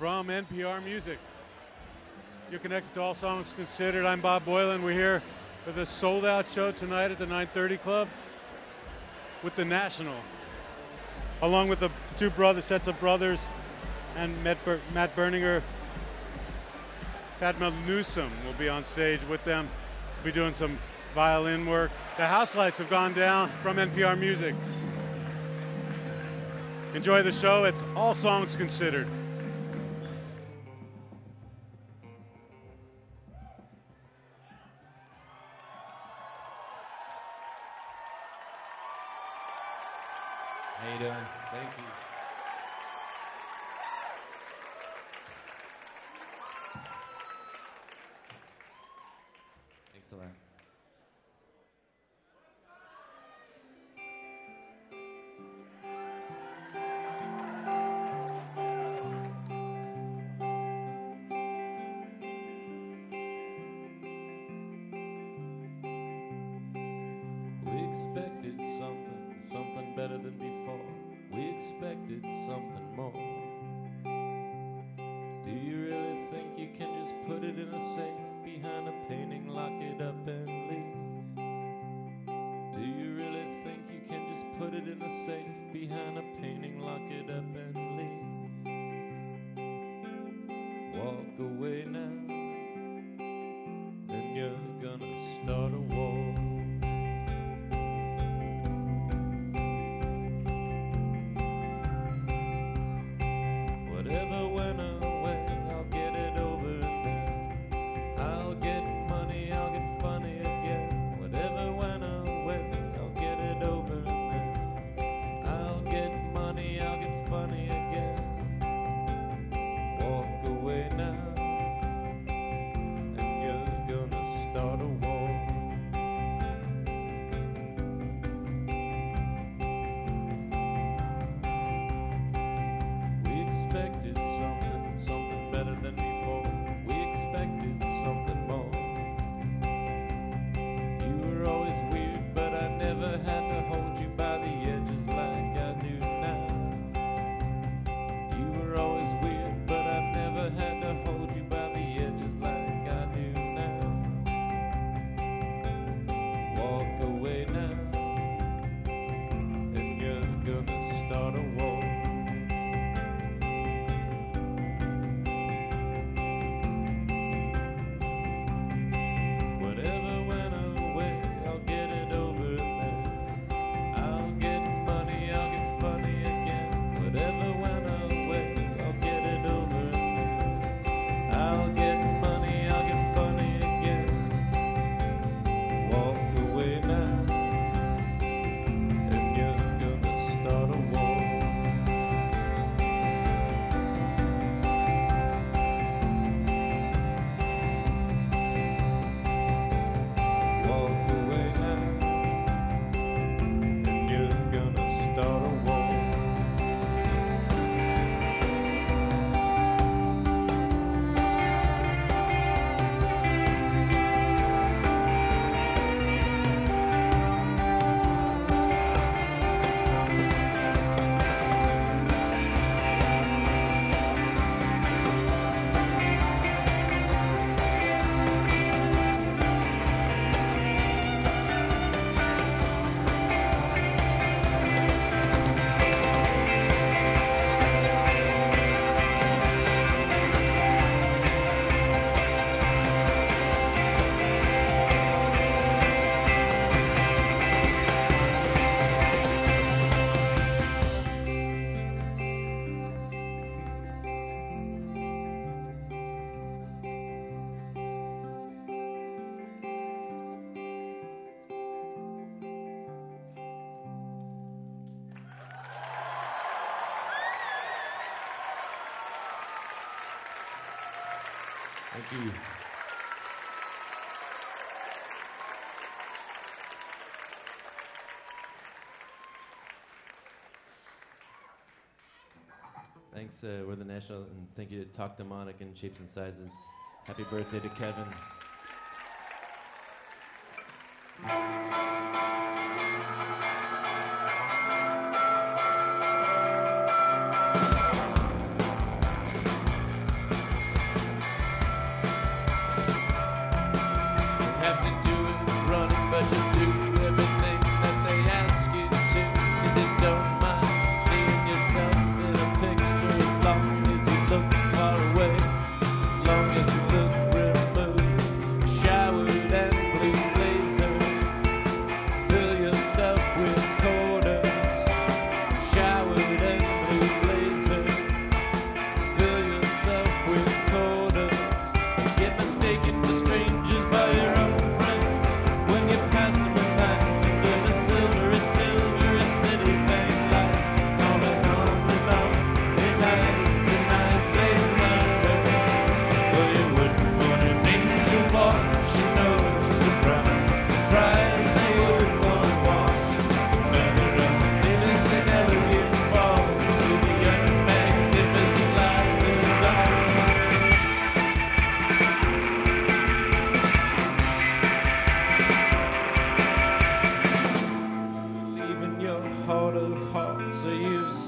from NPR Music. You're connected to All Songs Considered. I'm Bob Boylan. We're here for the sold-out show tonight at the 930 Club with the National, along with the two sets of brothers and Matt Berninger. Pat Newsom will be on stage with them. We'll be doing some violin work. The house lights have gone down from NPR Music. Enjoy the show. It's All Songs Considered. How you doing? Thank you. Thanks a lot. We expected something better than before. We expected something more. Do you really think you can just put it in a safe behind a painting, lock it up and leave? Do you really think you can just put it in a safe behind a painting, lock it up and leave? Walk away now, then you're gonna start a war. Whatever went away, I'll get it over and then I'll get money, I'll get funny again. Whatever went away, I'll get it over and then I'll get money, I'll get funny again. Walk away now, and you're gonna start a war. We expected something better than before. We expected something more. You were always weird, but I never had to hold you by the edges like I do now. You were always weird, but I never had to hold you by the edges like I do now. Walk away now, and you're gonna start a war. Whatever went away, I'll get it over and then I'll get money, I'll get funny again. Whatever went away, I'll get it over and then I'll get money, I'll get funny again. Walk away now, and you're gonna start a war. Walk away now, and you're gonna start a war. Thank you. Thanks, we're the National, and thank you to Talk Demonic and Shapes and Sizes. Happy birthday to Kevin.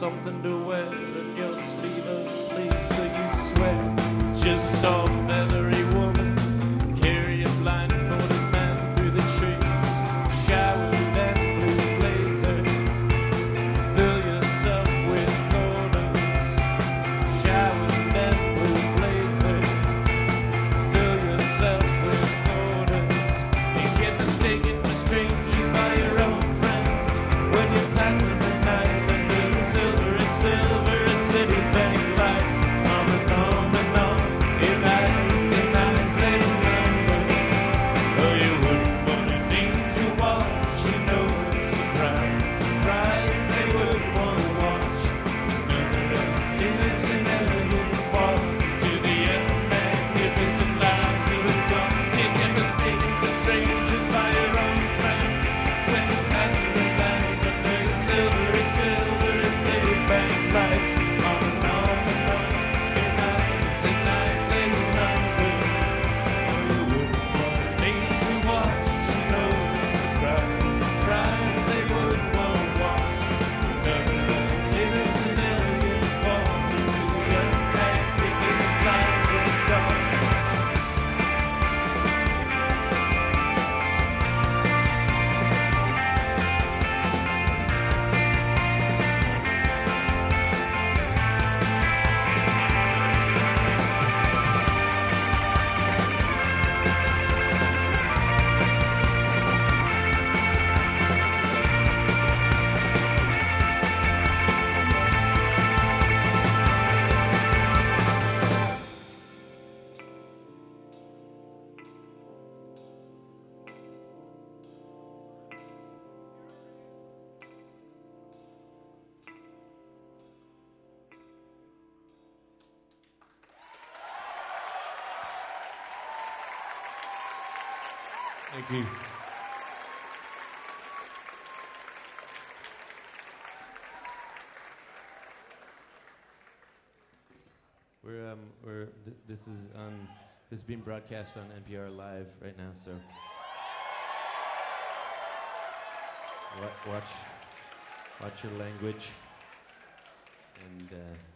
something to wear in your sleeveless sleeves, so you swear. Just soft, feathery woman, carry a blindfolded man through the trees. Showered and blue blazer, fill yourself with quarters. Showered and blue blazer, fill yourself with quarters. You get mistaken for strangers by your own friends when you're passing the night under the silvery, silvery city bank lights. On and on and on, in eyes lays number. Oh, you wouldn't want to need to watch, you know. Surprise, surprise, they wouldn't want to watch. None of that innocent, elegant fall to the magnificent lives of the dawn. You get mistaken for strangers by your own friends when you're passing the night under the silvery, silvery city bank lights. On and on and on, in eyes lays number. You wouldn't want to need to watch, you know. Surprise, surprise, they wouldn't want to watch. None of that innocent, elegant fall to the magnificent lives of the dawn. Thank you. This is being broadcast on NPR Live right now, so watch your language and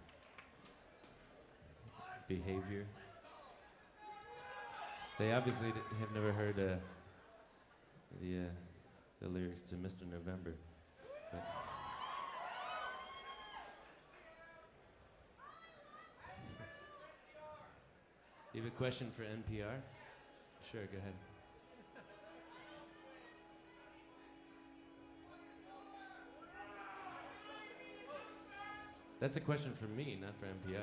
behavior. They obviously have never heard the lyrics to Mr. November. But you have a question for NPR? Sure, go ahead. That's a question for me, not for NPR.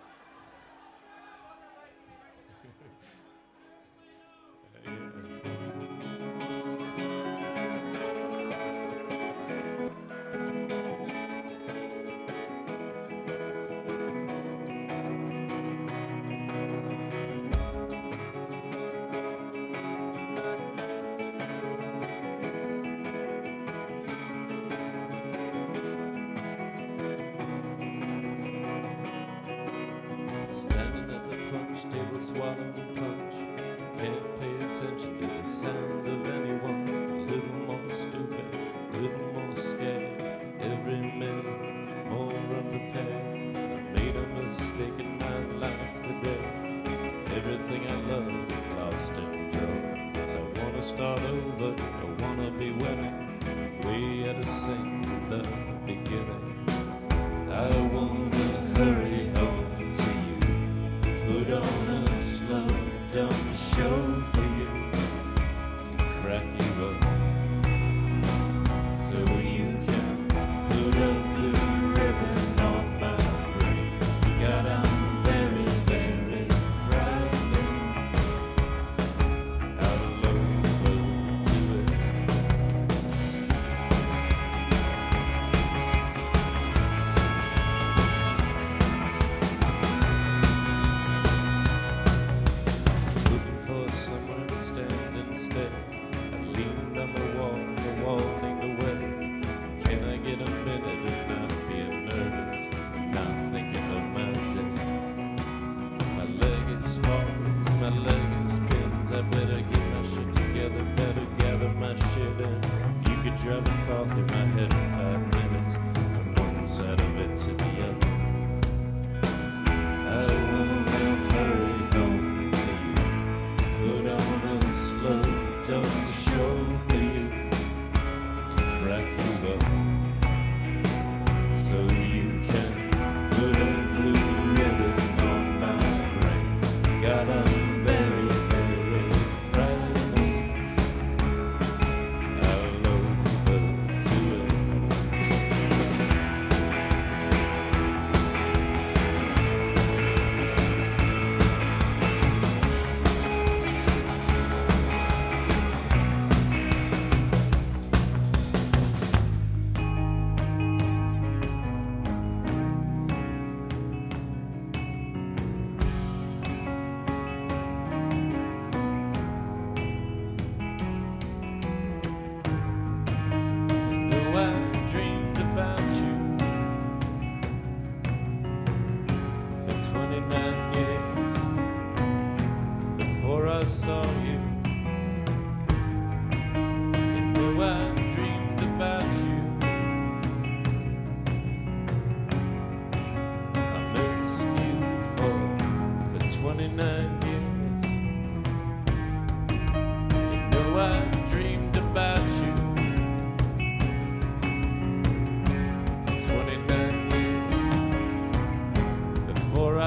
Standing at the punch table, swallowing punch. Can't pay attention to the sound of anyone. A little more stupid, a little more scared. Every minute, more unprepared. I made a mistake in my life today. Everything I love gets lost in drugs. I wanna start over, I wanna be winning. We had to sing from the beginning. I wanna hurry home to you. Put on a slow, dumb show for you. And crack you up so you can put a blue ribbon on my brain. God, I'm very, very frightened. I'll over to it.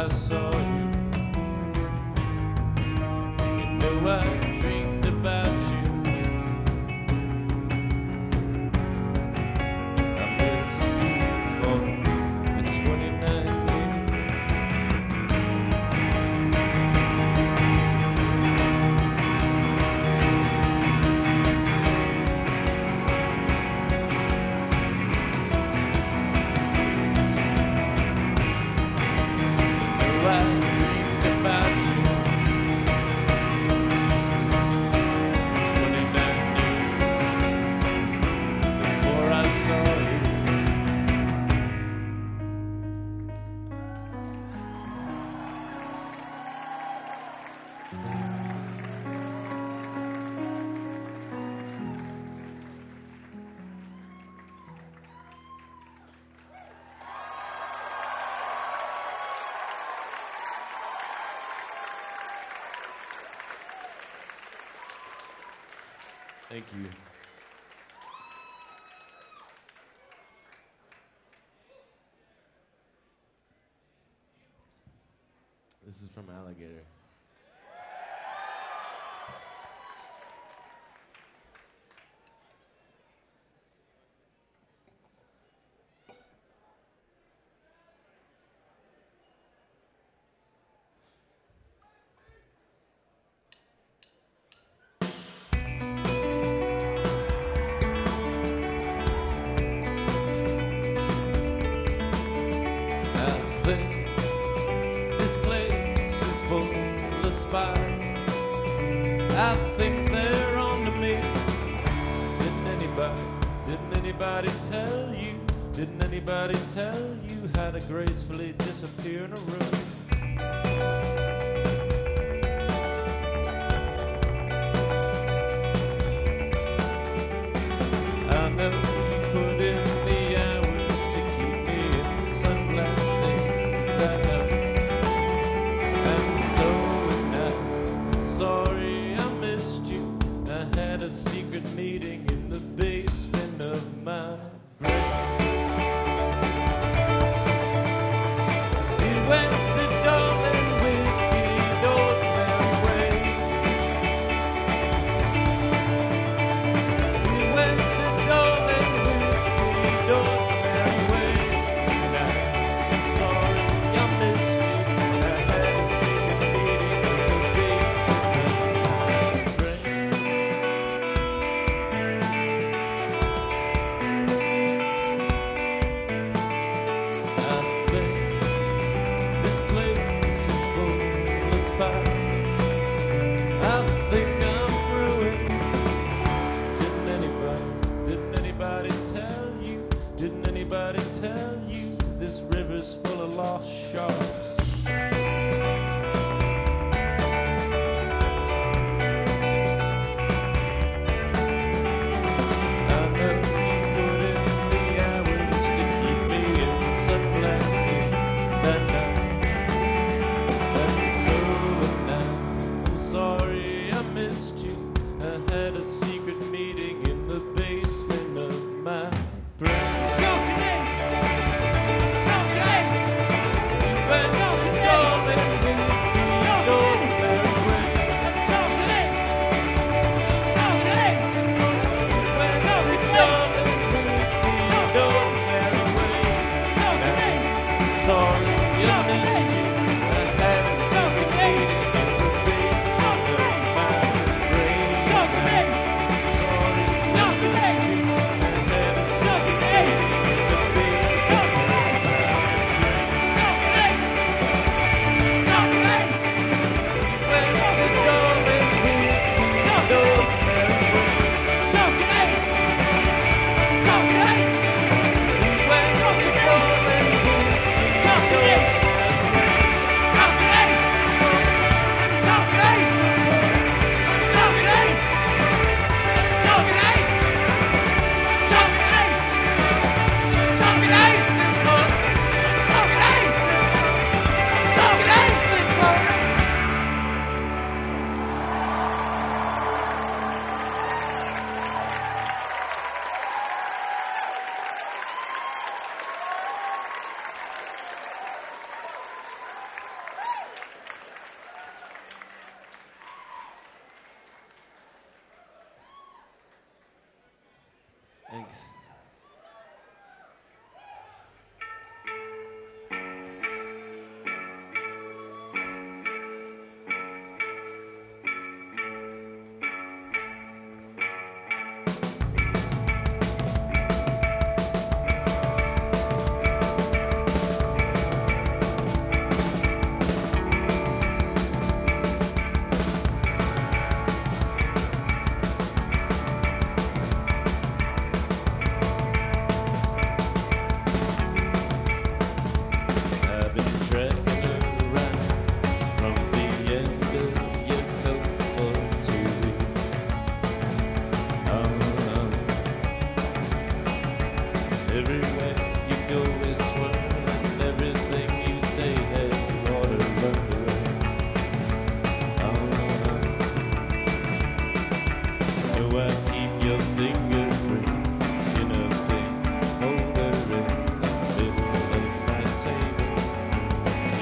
I saw you. You know I dreamed about you. I missed you for 29 years. I dreamed about you 29 years before I saw you. Thank you. This is from Alligator. I think this place is full of spies. I think they're on to me. Didn't anybody tell you? Didn't anybody tell you how to gracefully disappear in a room? I know you put in the hours to keep me in sunglasses. I know. And so now, I'm sorry I missed you. I had a secret meeting in the basement of my brain. We went the darling wicked ordinary way. We went the darling wicked ordinary way. And I'm sorry I missed you. I had a secret meeting in the basement of my brain. I think this place is full of spies. I think I'm ruined. Didn't anybody tell you? Didn't anybody tell you this river's full of lost sharks? I know you put in the hours to keep me in sunglasses at night. And so now, I'm sorry I missed you. I had a secret meeting in the basement of my brain. When darling, we know their way. When darling, we know their way. Sorry I missed you. I had a secret meeting in the basement of my brain. Sorry I missed you. I had a secret meeting in the basement of my brain.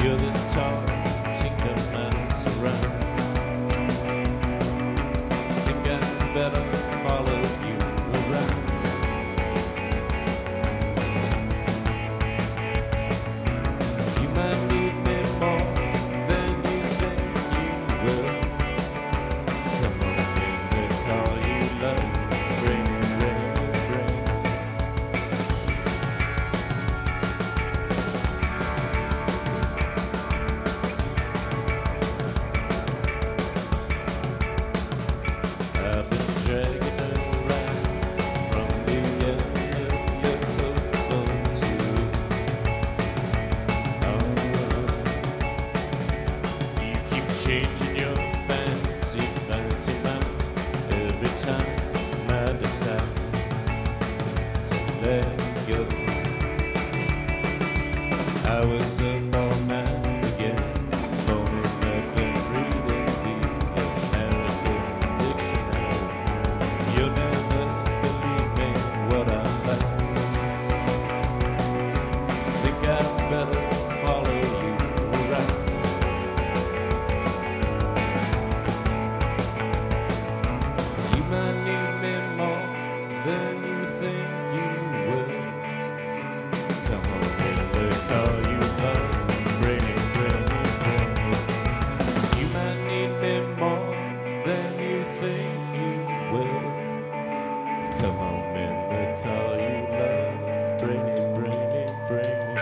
You're the tall kingdom I surround. Think I better follow you around. You might need me more than you think you will. Come on in, we call you love. Bring it, bring it, bring it. I've been dragging around from the end of your football tears. You keep changing your fancy, fancy mind every time I decide to let go. I was up all night again, phoning up and reading the American dictionary. You'll never believe me what I'm like. Think I'd better follow you around. You might need me more than you think you will. Come on in, we call you love. Bring it, bring it, bring it. You might need me more than you think you will. Come on in, we call you love. Bring it, bring it, bring it.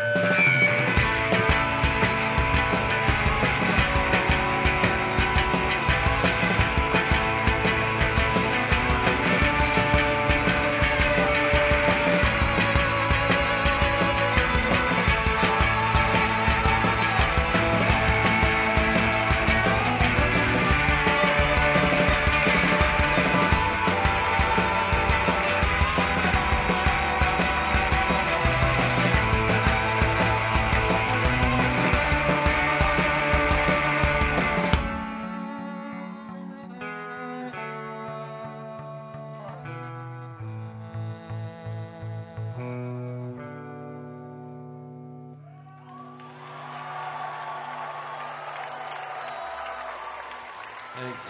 Thanks.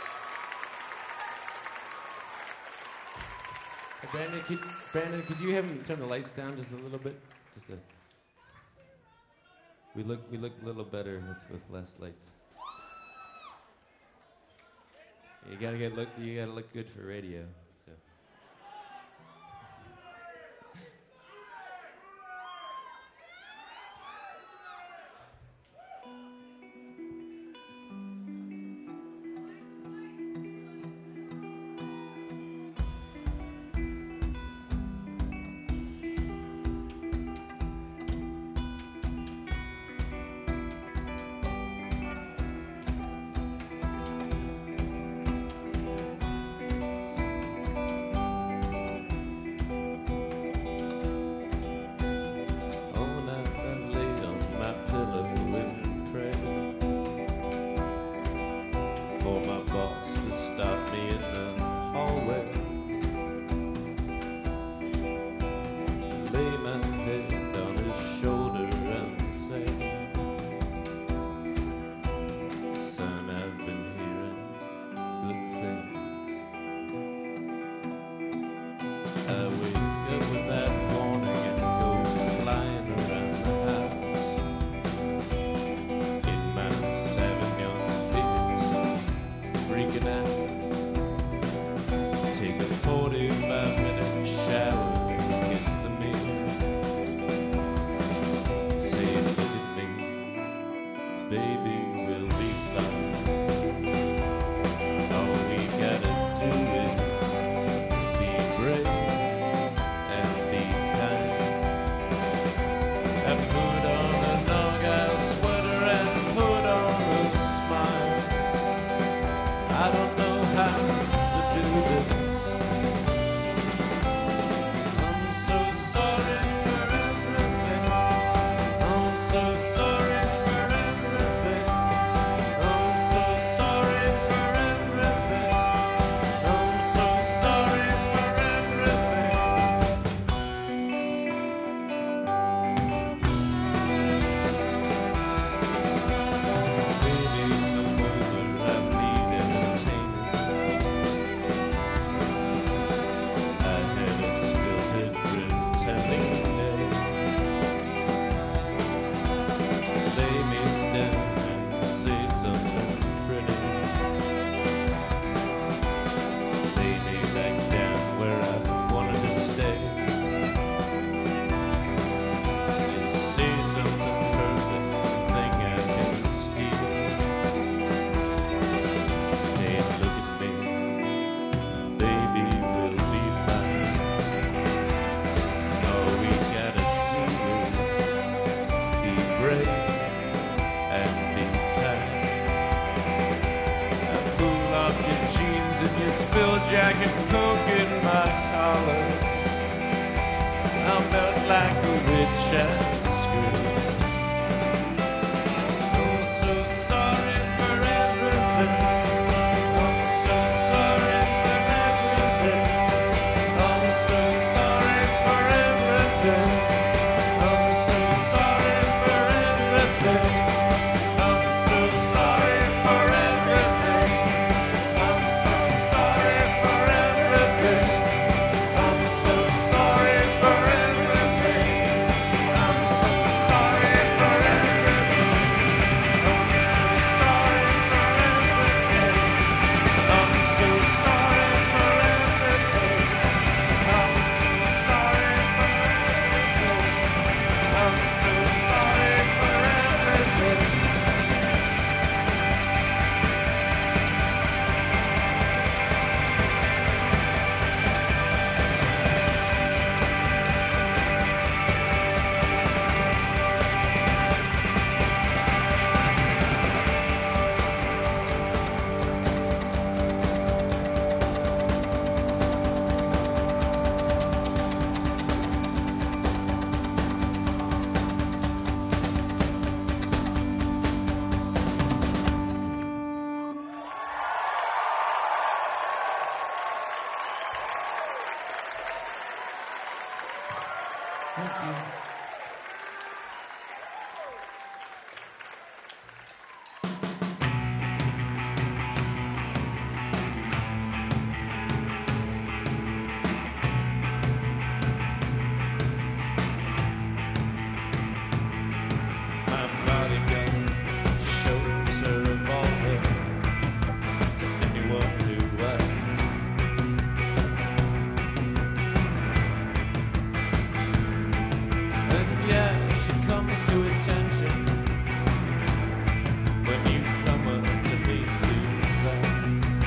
Hey, Brandon, could you have him turn the lights down just a little bit? We look a little better with less lights. You gotta look good for radio. So. So sorry for everything. Spill jacket, coke in my collar. I'll melt like a witch and scream. I'm so sorry for everything. I'm so sorry for everything. I'm so sorry for everything. I'm so sorry for everything. I'm so sorry for everything. I'm so sorry for everything. I'm so sorry for everything. I'm so sorry for everything. I'm so sorry for everything. I'm so sorry for everything. I'm so sorry for everything. I'm so sorry for everything. Thank you. My bodyguard shows a revolver to anyone who asks. And yeah, she comes to attention when you come up to me too fast.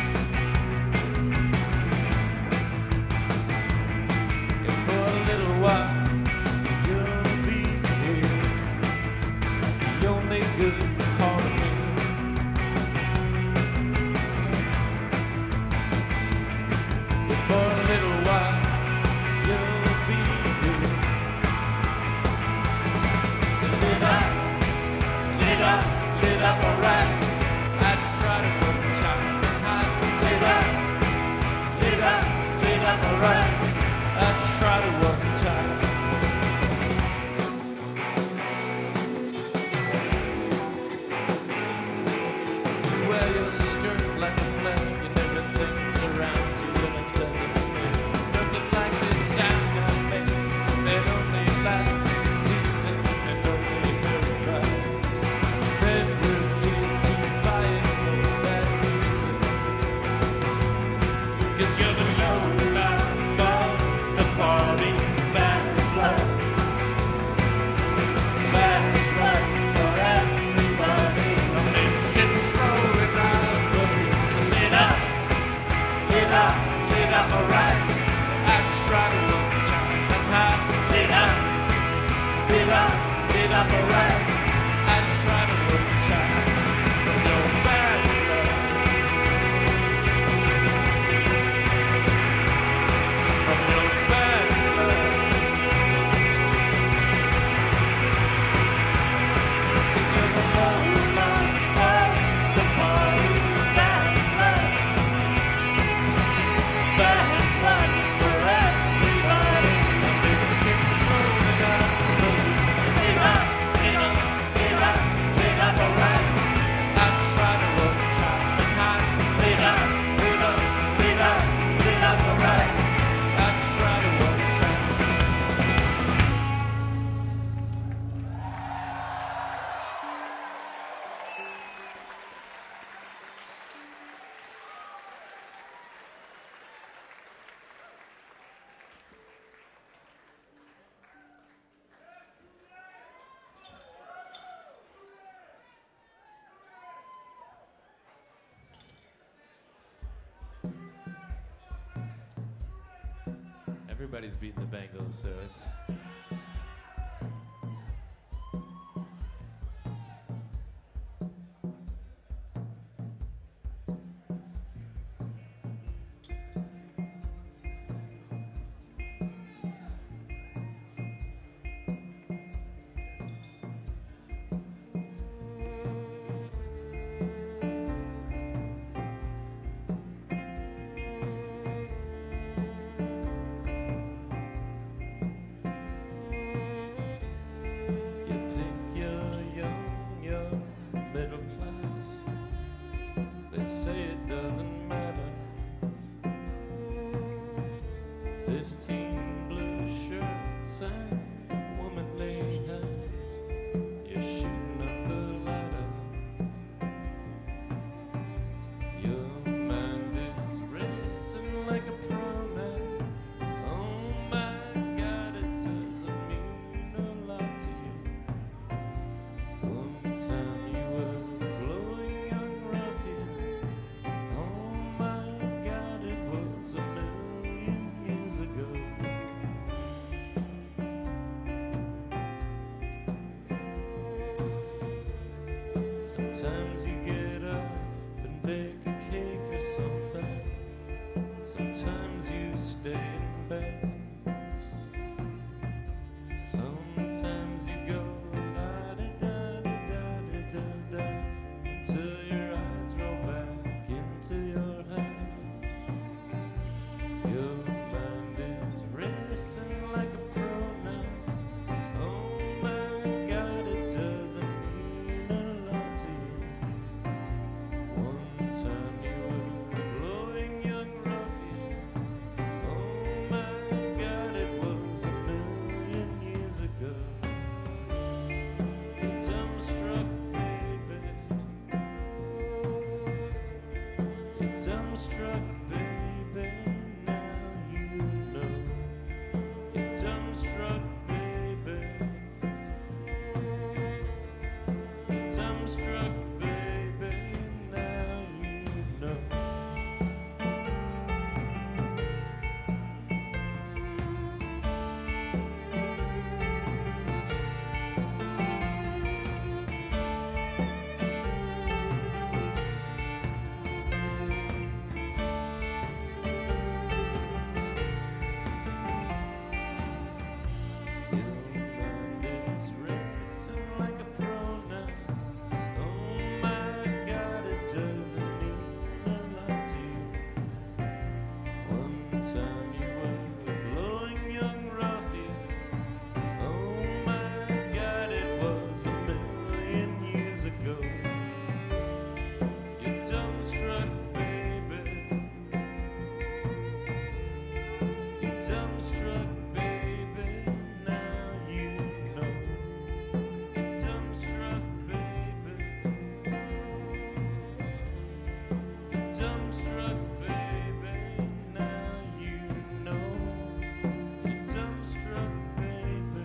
If for a little while you'll be here, the only good part of me. If for a little while you'll be here. So lit up, alright. I try to work time behind. Lit up, alright. I try to work time. You wear your skirt like a flag and everything surrounds you in a desert feel. Nothing like this sound I make. It only lasts a season and only heard by bedroom kids who buy it for that reason. 'Cause you're the low life of the party, bad blood. Bad blood for everybody. I'm in control and I'm looking. So lit up, alright. I try to look time and high. Lit up, alright. I try to look time, but no bad blood. From no bad blood. It's in the whole life of the party, bad blood. Bad blood for everybody. I'm in control and I'm looking. Lit up, alright. I try to work time and high. Lit up, alright. I try to work time. Everybody's beating the Bengals, so it's. Sometimes you get up and bake a cake or something. Sometimes you stay in bed. Sometimes you go la-di-da-di-da-di-da-da until your eyes roll back into your head. Your mind is racing like a pro now. Oh my God, it doesn't mean a lot to you. One time you were a glowing young ruffian. Oh my God, it was a million years ago. You're dumbstruck, baby. You're dumbstruck, baby. Now you know. You're dumbstruck, baby. You're dumbstruck, baby. Now you know. Your mind is racing like a pro now. Oh my God, it doesn't mean a lot to you. One time you were a glowing young ruffian. Oh my God, it was a million years ago. You're dumbstruck, baby. You're dumbstruck, baby. Now you know. You're dumbstruck, baby. You're dumbstruck, baby. Now you know. You're dumbstruck, baby.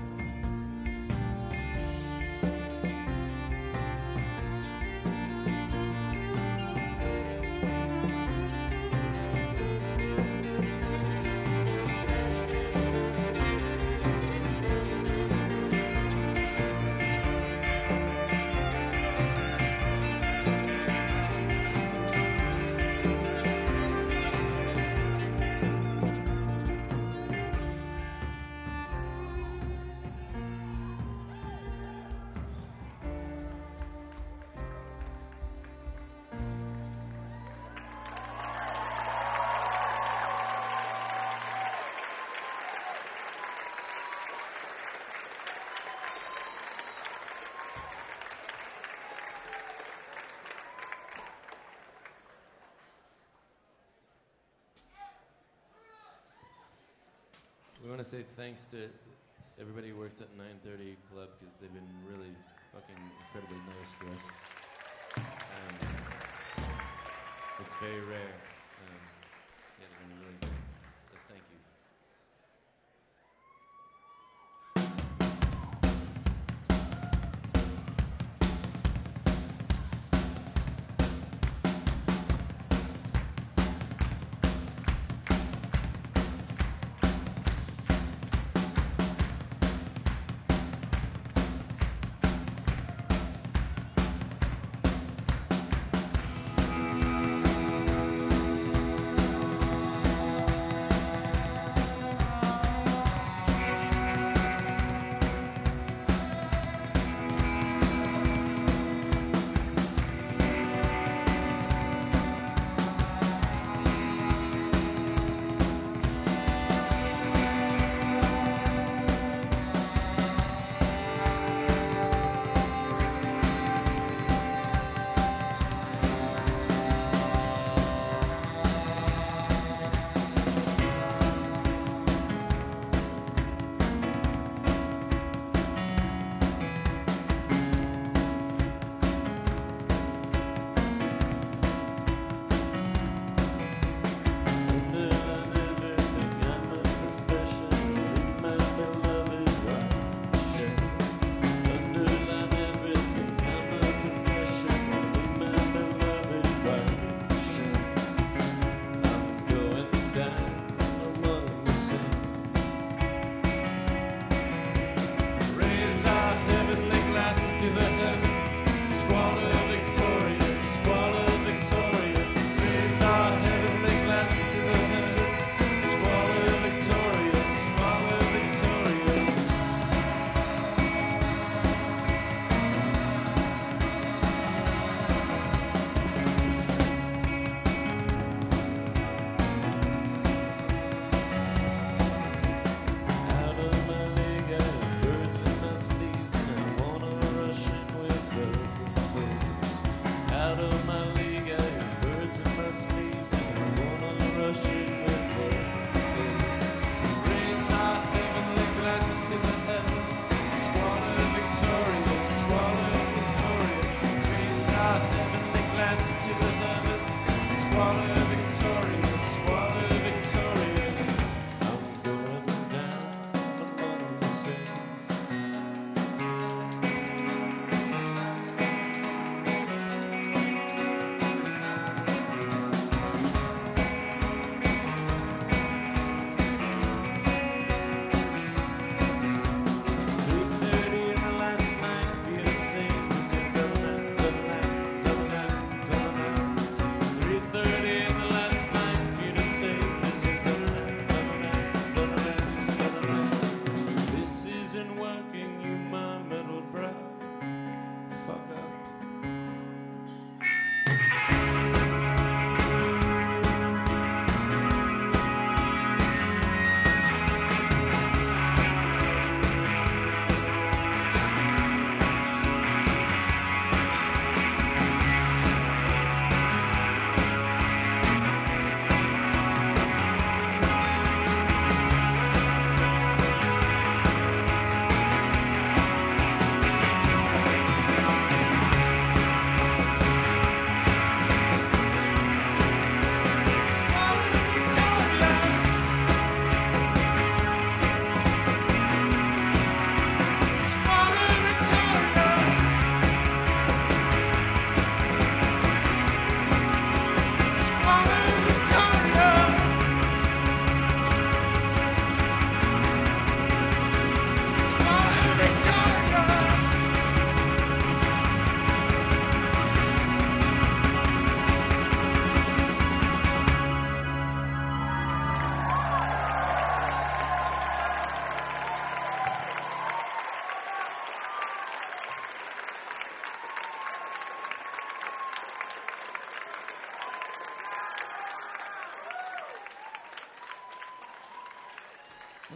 We want to say thanks to everybody who works at 930 Club because they've been really fucking incredibly nice to us. It's very rare. Yeah, they've been really good. So thank you.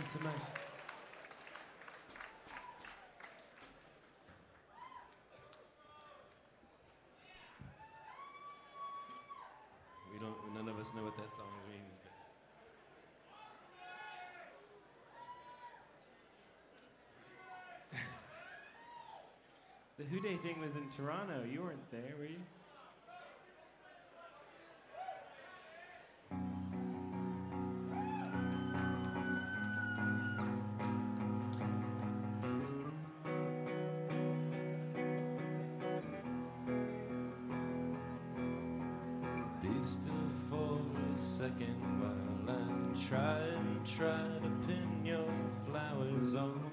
Thanks so much. None of us know what that song means, but the Who Day thing was in Toronto. You weren't there, were you? Second while I try to pin your flowers on.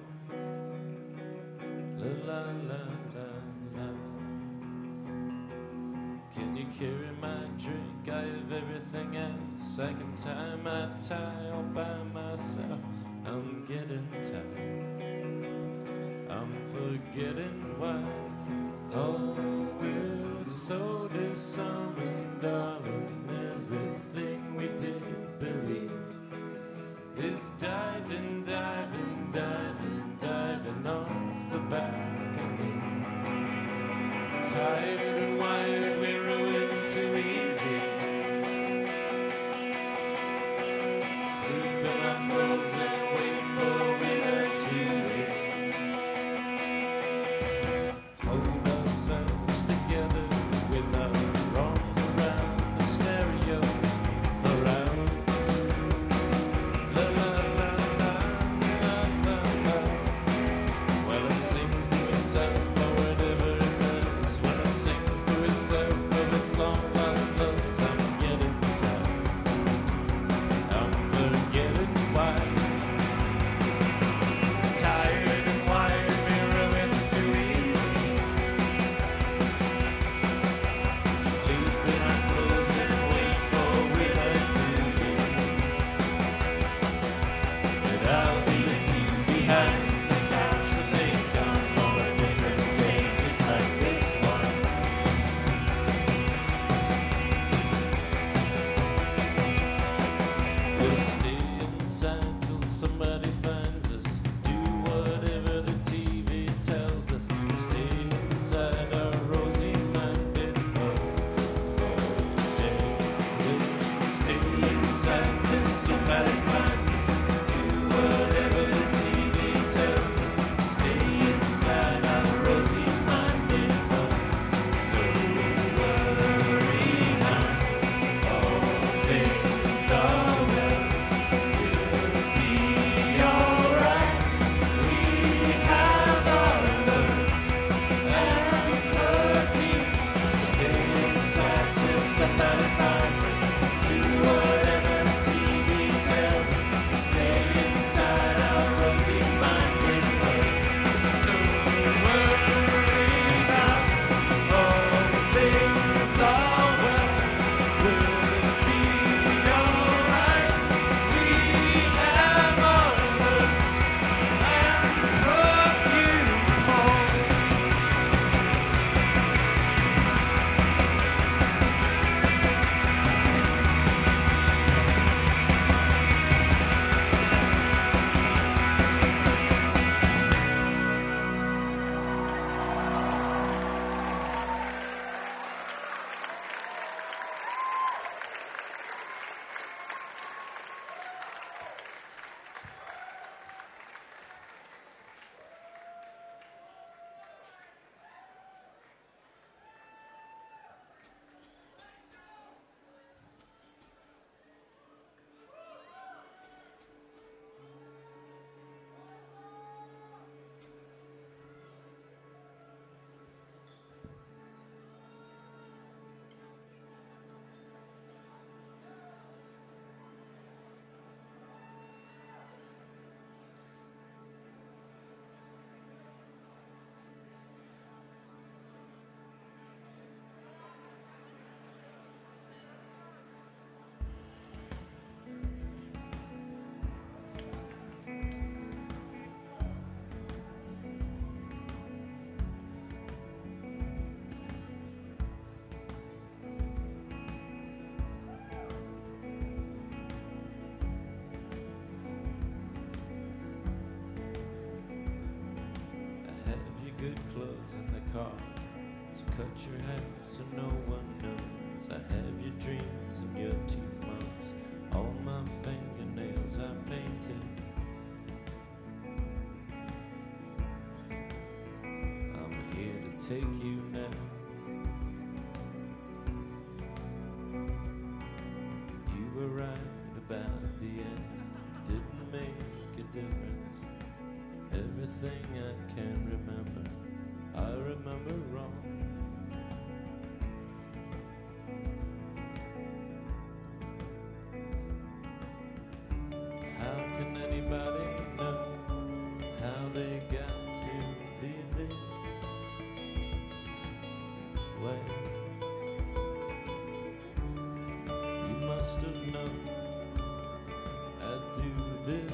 La la la la la. Can you carry my drink? I have everything else. I can tie my tie all by myself. I'm getting tired. I'm forgetting why. Oh, we're so disarming, darling. Everything we did believe is diving, diving, diving, diving off the back of me. Tired and wired, we ruined too easy. Sleep in our clothes and wait for winter to leave. Hold ourselves together with our arms around the stereo for hours. La la la la la la la. Well, it sings to itself or whatever it does. When it sings things in the car. So cut your hair so no one knows. I have your dreams and your teeth marks. All my fingernails I painted. I'm here to take you now. You were right about the end. Didn't make a difference. Everything I can remember, I remember wrong. How can anybody know how they got to be this way? You must have known I'd do this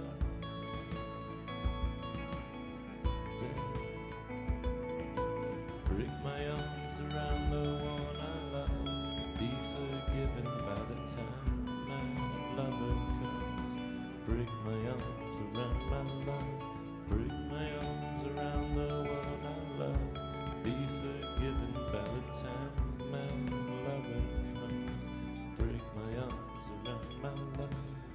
someday. Break my arms around the one I love. Be forgiven by the time my lover comes. Break my arms around my love. Break my arms around the one I love. Be forgiven by the time my lover comes. Break my arms around my love.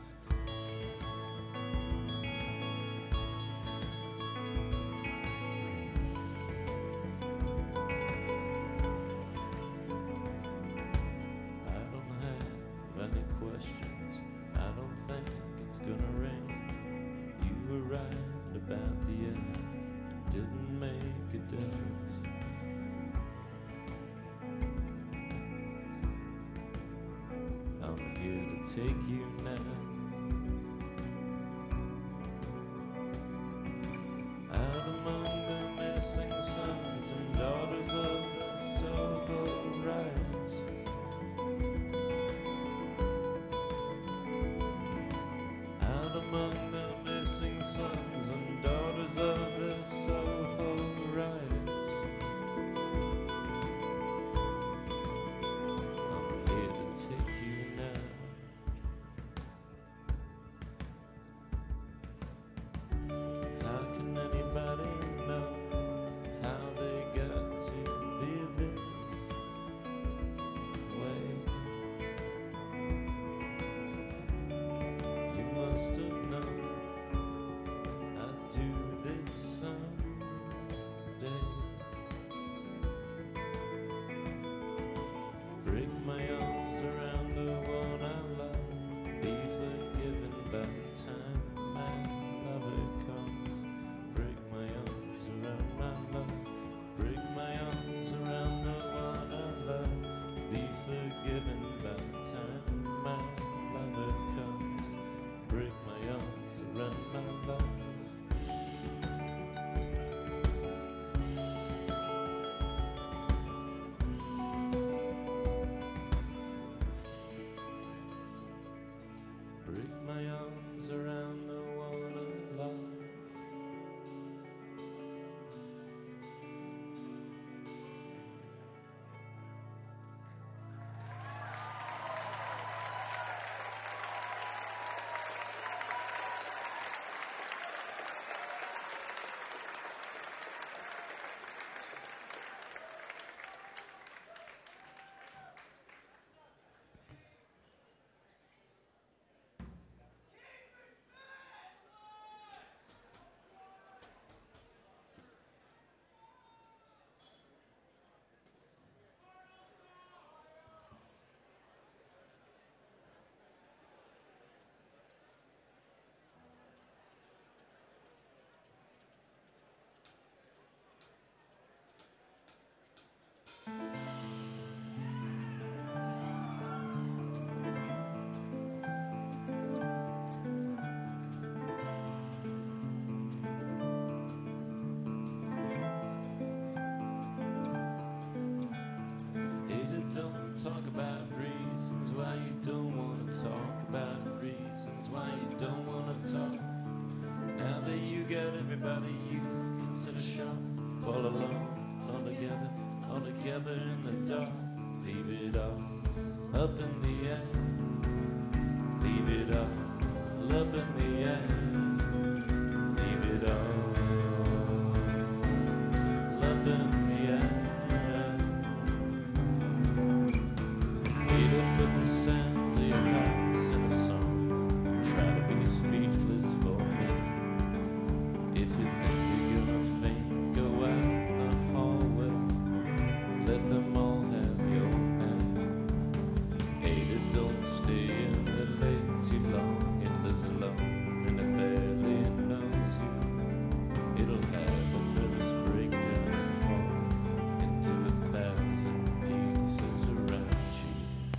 I don't have any questions. I don't think it's gonna rain. You were right about the end. Didn't make a difference. I'm here to take you now. Out among the missing sons and daughters of the Soho riots. Out among the missing sons and daughters of the Soho riots. I'm here to take you now. How can anybody know how they got to be this way? You must have known I'd do this someday. Break my arms around the one I love. Be forgiven by the time my lover comes. Break my arms around my love. Break my arms around the one I love. Be forgiven by the time my lover comes. Break my arms around my love. Break my arms around the one I love. Talk about reasons why you don't want to talk about reasons why you don't want to talk. Now that you got everybody you consider sharp, all alone, all together in the dark. Leave it all up in the air. Leave it all up in the air. Leave it all up in let them all have your hand. Ada, don't stay in the lake too long. It lives alone and it barely knows you. It'll have a nervous breakdown and fall into 1,000 pieces around you.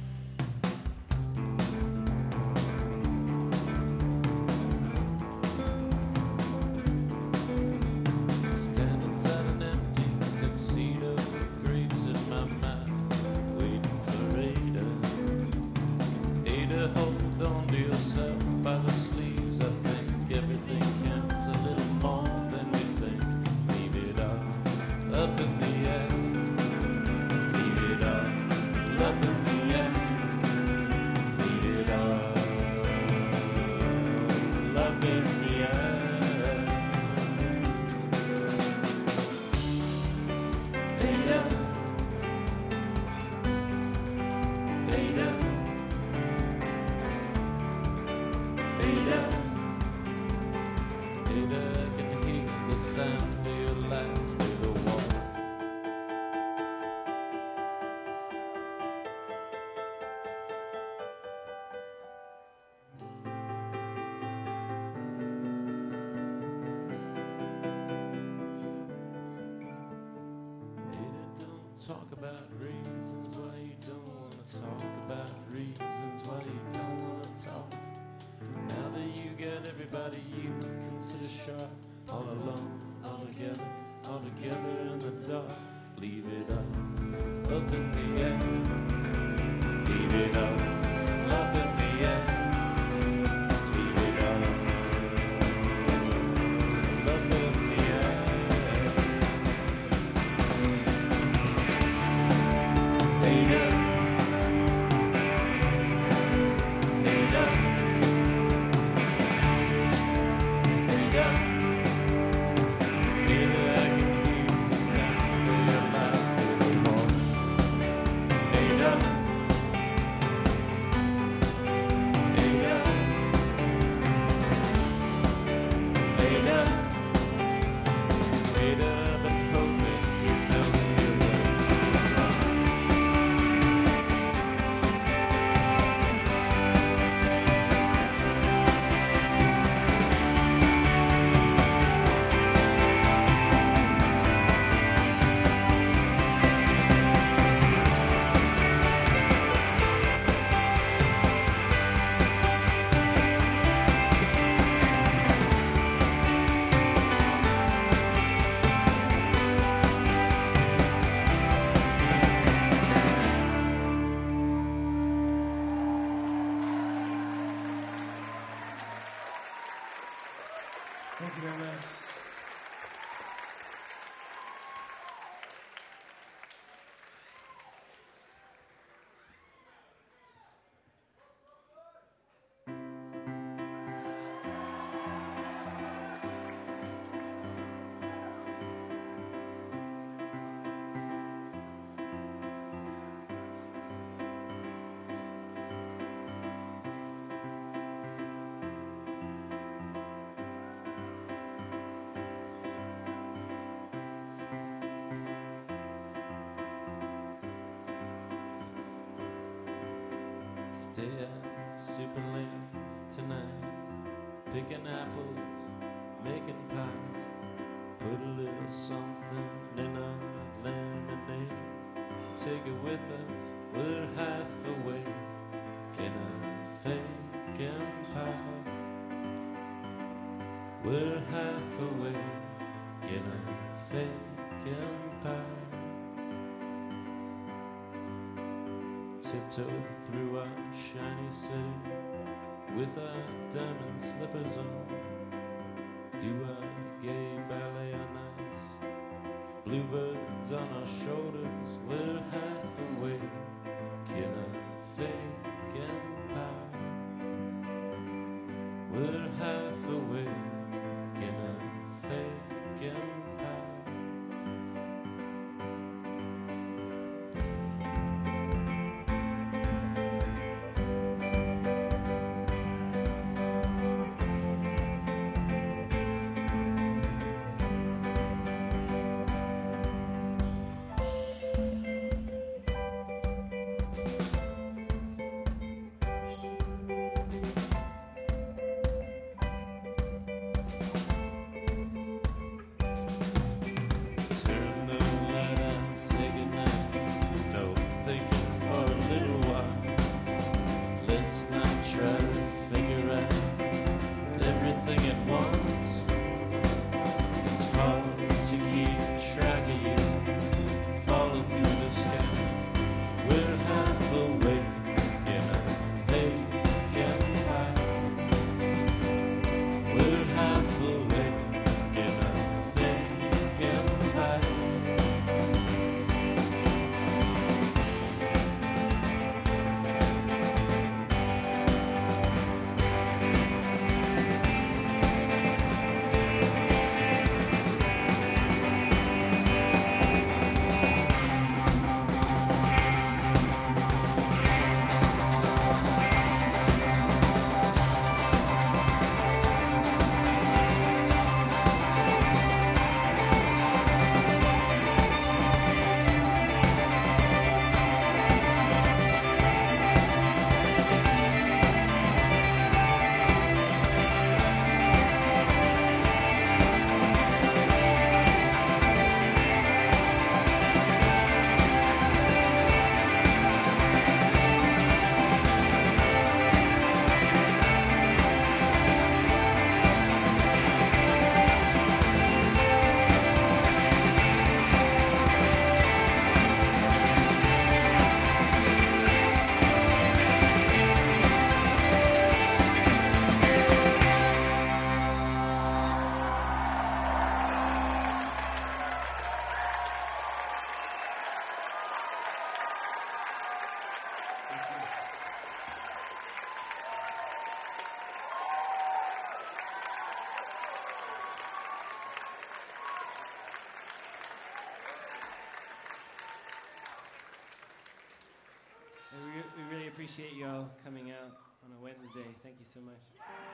Stand inside an empty tuxedo with grapes in my mouth, waiting for Ada. Ada, hold on to yourself by the sleeves. I think everything counts a little more than we think. Leave it all up in the air. Leave it all up in the air. Leave it all up in the air. Ada, Ada, Ada, Ada, can you hear the sound of your laugh through the wall? Ada, don't talk about reasons why you don't want to talk about reasons why you don't want to talk. Now that you got everybody you consider sharp, all alone, all together in the dark. Leave it all up in the air. Leave it all up in the air. Leave it all up in the air. Ada, Ada, Ada, Ada, I can hear the sound of your laugh through the wall. Ada, Ada, Ada, Ada, I've been hoping you know you're right. Thank you very much. Stay out super late tonight, picking apples, making pie. Put a little something in our lemonade. Take it with us, we're half away in a fake empire. We're half away in a fake empire. Tiptoe through our shiny city with our diamond slippers on. Do our gay ballet on ice. Bluebirds on our shoulders. We're half awake in a fake empire. We're half awake in a fake empire. We really appreciate you all coming out on a Wednesday. Thank you so much.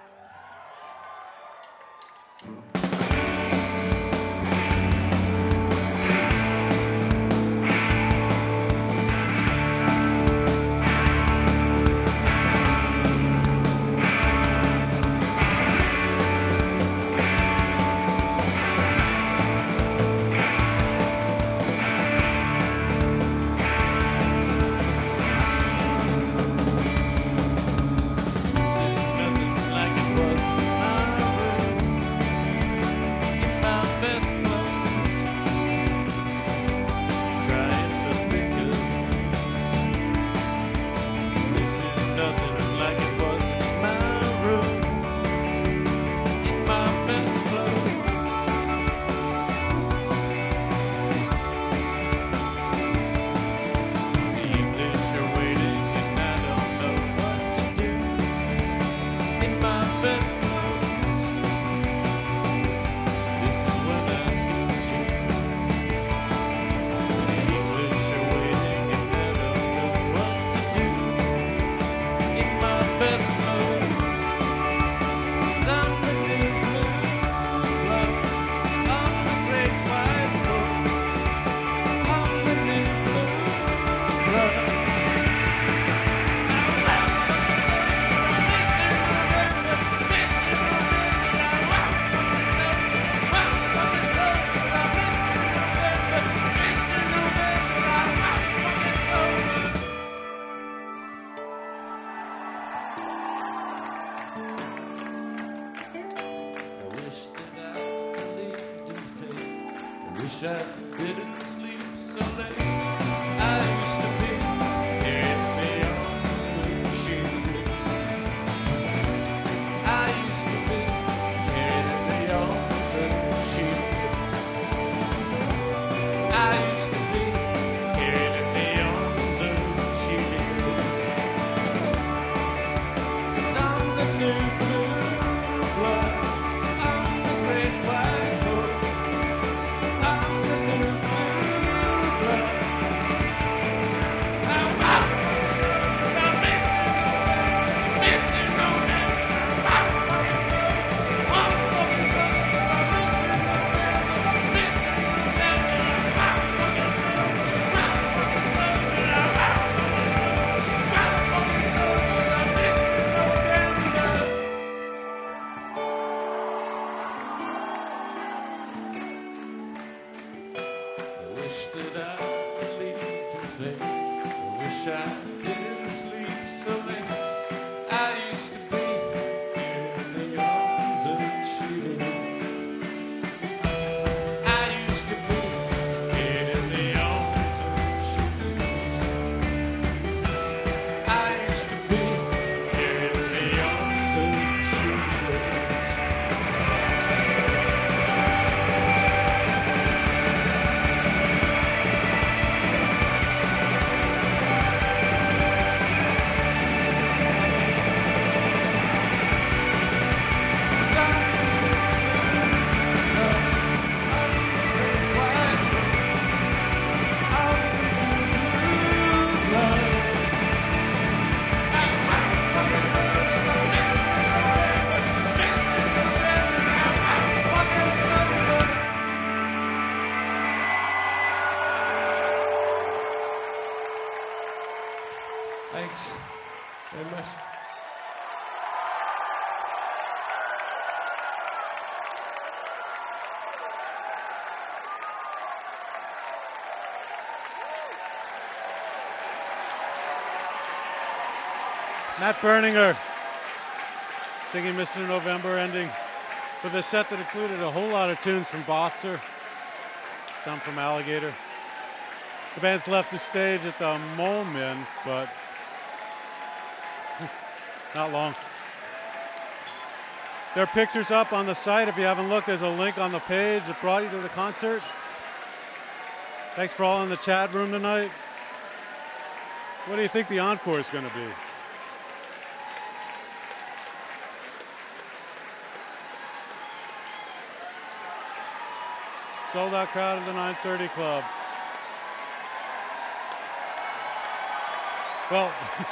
Thanks very much. Matt Berninger singing Mr. November, ending with a set that included a whole lot of tunes from Boxer, some from Alligator. The band's left the stage at the moment, but not long. There are pictures up on the site. If you haven't looked, there's a link on the page that brought you to the concert. Thanks for all in the chat room tonight. What do you think the encore is going to be? Sold out crowd at the 930 Club. Well,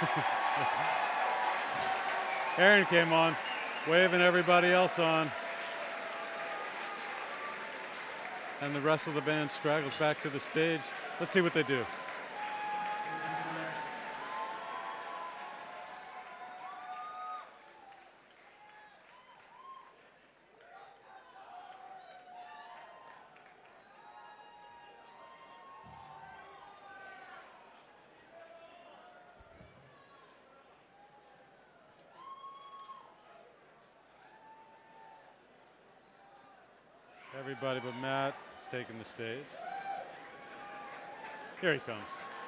Aaron came on, waving everybody else on. And the rest of the band straggles back to the stage. Let's see what they do. Everybody but Matt is taking the stage. Here he comes.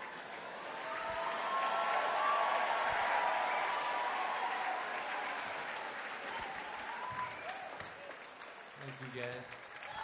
Thank you, guys.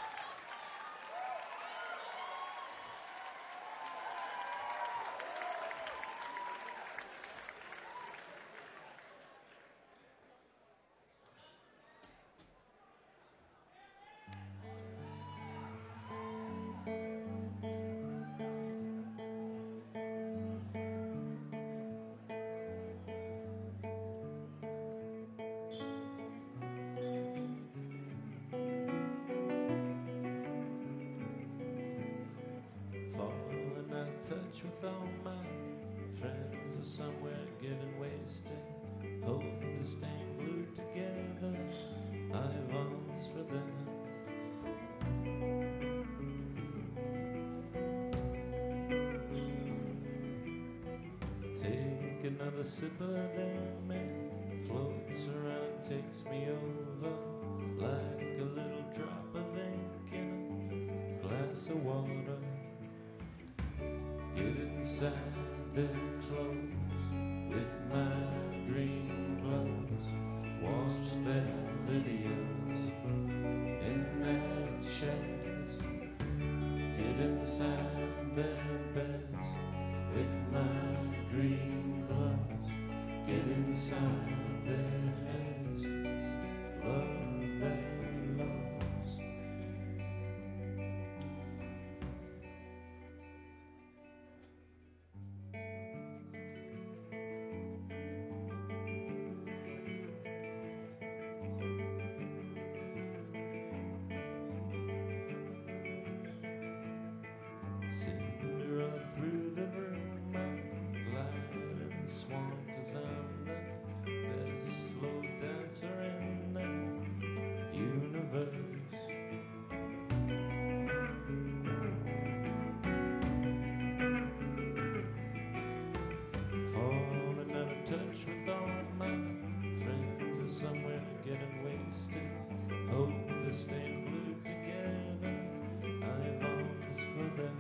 Falling out of touch with all my friends are somewhere getting wasted. Hope the stain glued together. I've arms for them. Take another sip of them, it floats around, takes me over like a little drop of ink in a glass of water. Get inside their clothes with my green gloves. Watch their videos in their chairs. Get inside their beds with my green gloves. Get inside their heads. Love their loves. Cinderella through the room, I'm glad and swan, 'cause I'm the best slow dancer in the universe. Falling out of touch with all my friends are somewhere getting wasted. Hope they stay glued together. I've arms for them.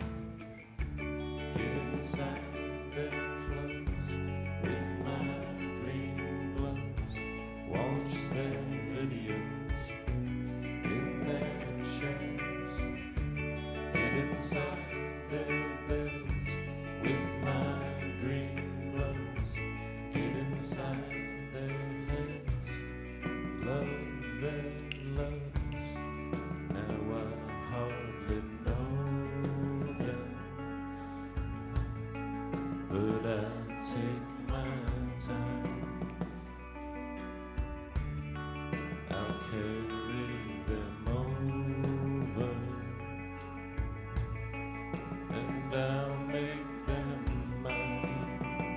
Get inside their clothes with my green gloves. Watch their videos in their chairs. Get inside their beds with my green gloves. Get inside their heads. Love their loves. Now I hardly know them, but I take my time. I'll carry them over, and I'll make them mine.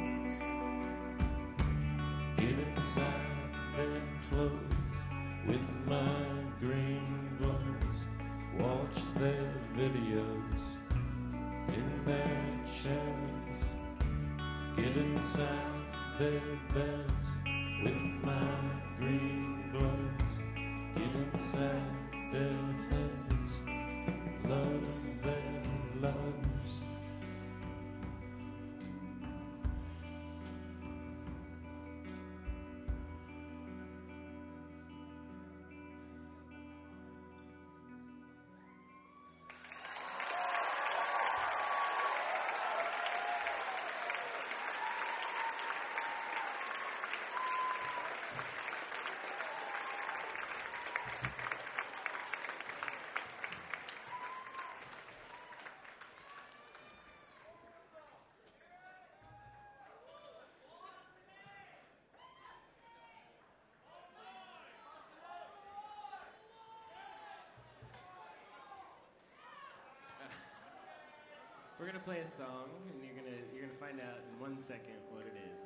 Get inside their clothes with my green gloves. Watch their videos in their chairs. Get inside their beds with my green gloves. Get inside their heads. Love their loves. We're gonna play a song, and you're gonna find out in 1 second what it is.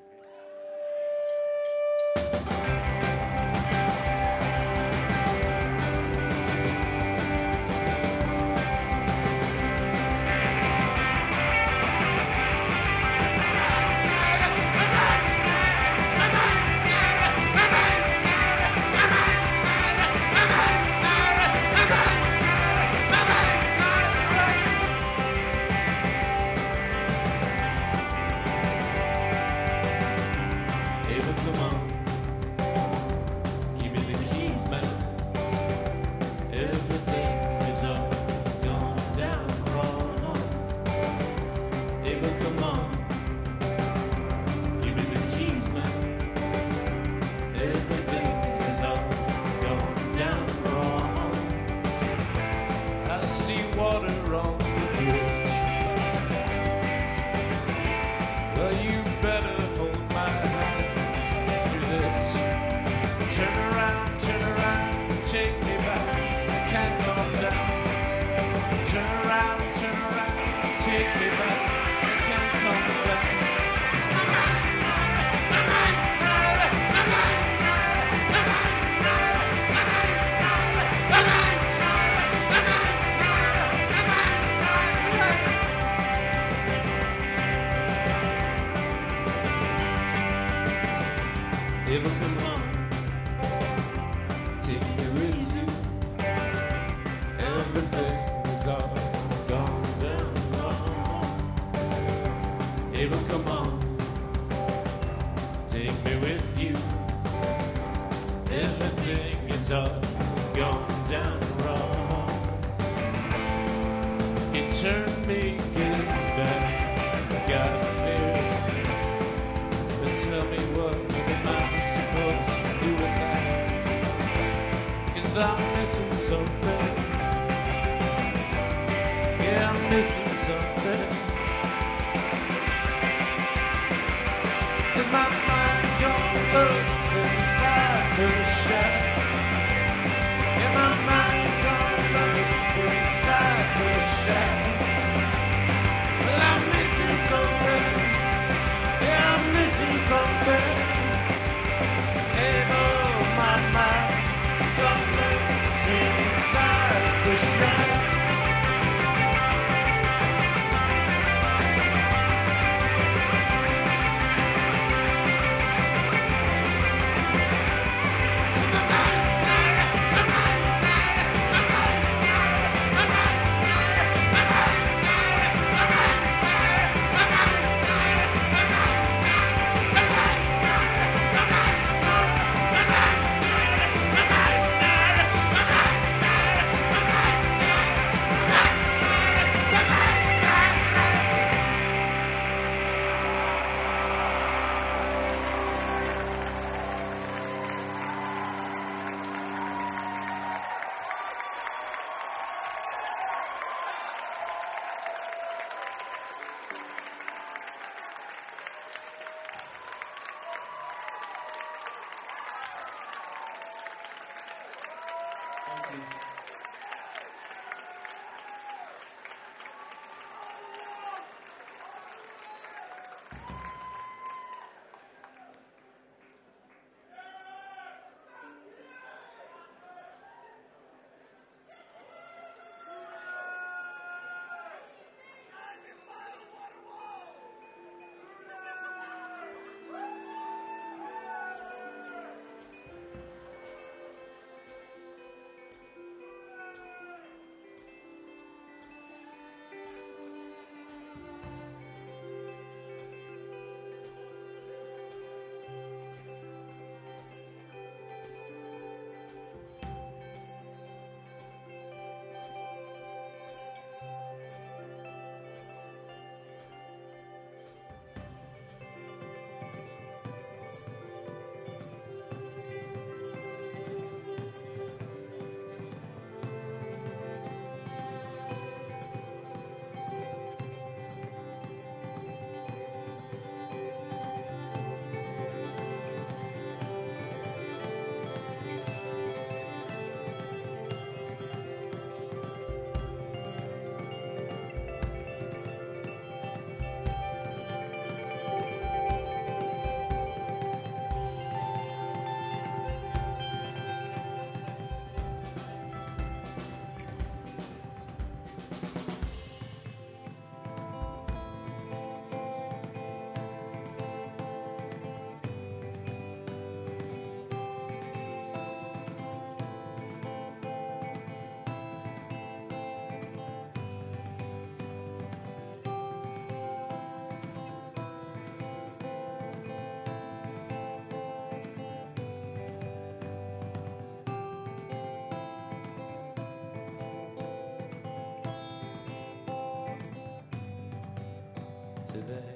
today.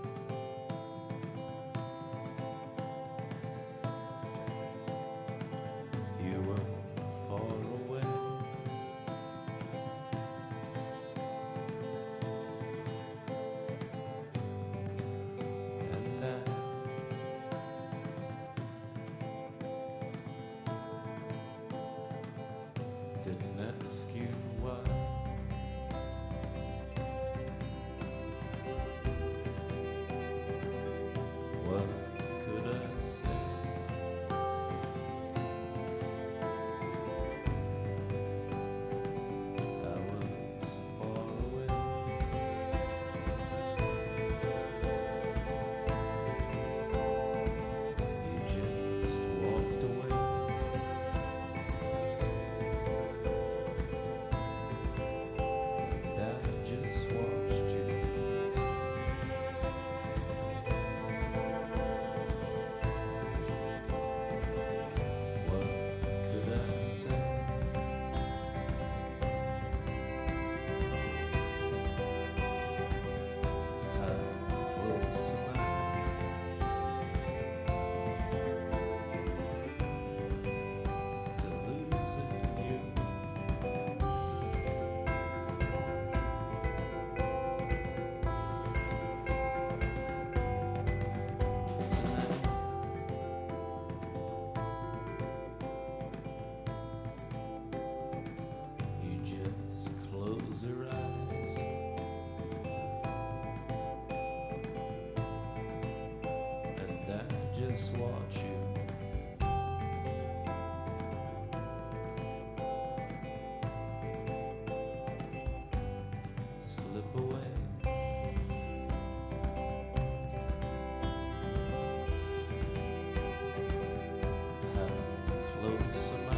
You were far away, and I didn't ask you why. What could I say? I was far away. You just walked away. And I just watched you. What could I say? How close am I to losing you? Tonight, you just close your eyes and I just watch you. Slip away. How close am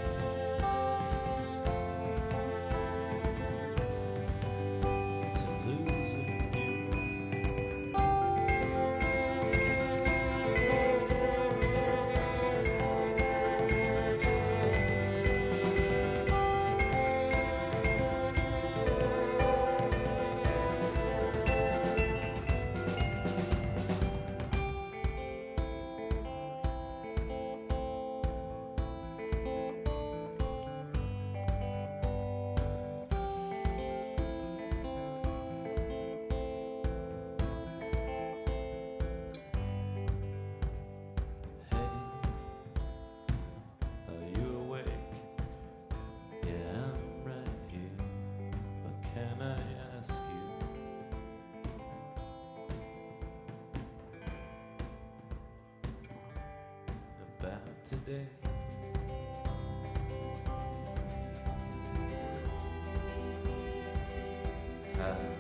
I to losing you? Hey, are you awake? Yeah, I'm right here. What can I ask you? About today? How